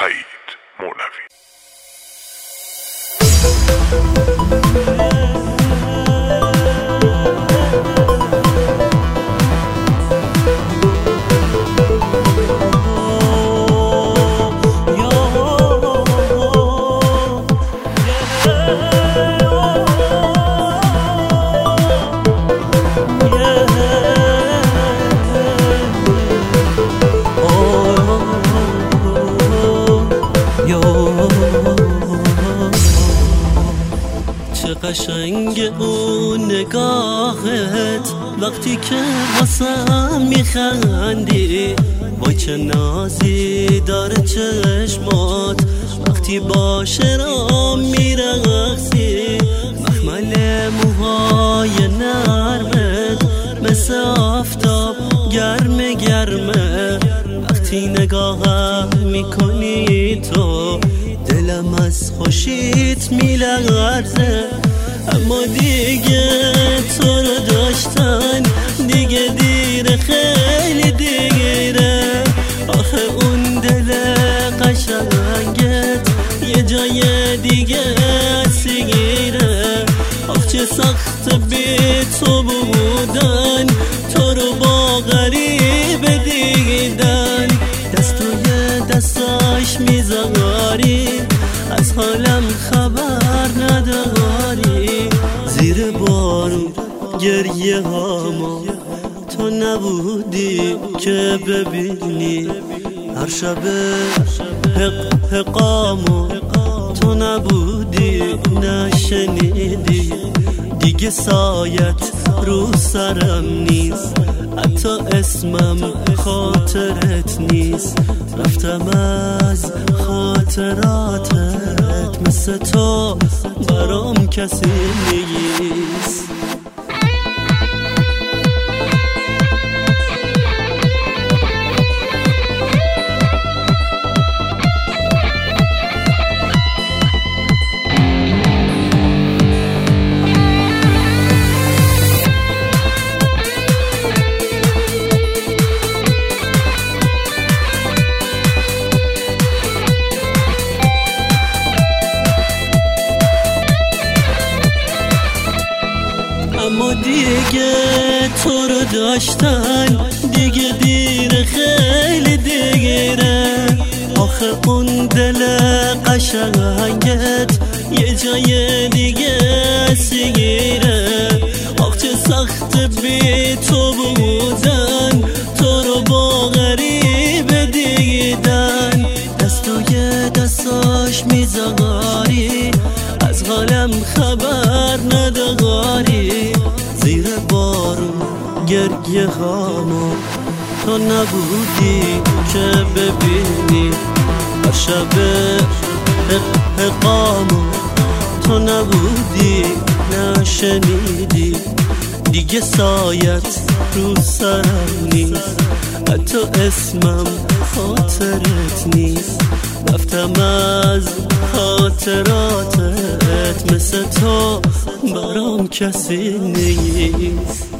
سعید مولوی. چه قشنگ اون نگاهت وقتی که واسم میخندی، وای چه نازی داره چشمات وقتی با شرام میرقصی، مخمل موهای نرمت مثل آفتاب گرمه گرمه، وقتی نگاهم میکنی تو دلم از خوشیت میلرزه، اما دیگه تو رو داشتن دیگه دیره، خیلی دیره، آخه اون دل قشنگت یه جای دیگه سیگیره، آخ چه سخت بی تو بودن، تو رو با غریب دیدن، دستوی دستاش میذاری از حالم خبر نداری، زیر بارون گریه هامو تو نبودی که ببینی، هر شب حقامو تو نبودی نشنیدی، دیگه سایت رو سرم نیست، حتی اسمم خاطرت نیست، رفتم از خاطراتت مثل تو برام کسی نیست. اما دیگه تو رو داشتن دیگه دیره، خیلی دیره، آخه اون دل قشنگت یه جای دیگه سیگیره، آخ چه سخت بی تو بودن، تو رو با غریب دیدن، دستوی دستاش میذاری از حالم خبر نداری، زیر بارون گریه هامو تو نبودی که ببینی، هر شب حقامو تو نبودی نشنیدی، دیگه سایت رو سرم نیست، حتی اسمم خاطرت نیست، رفتم از خاطراتت مثل تو برام کسی نیست.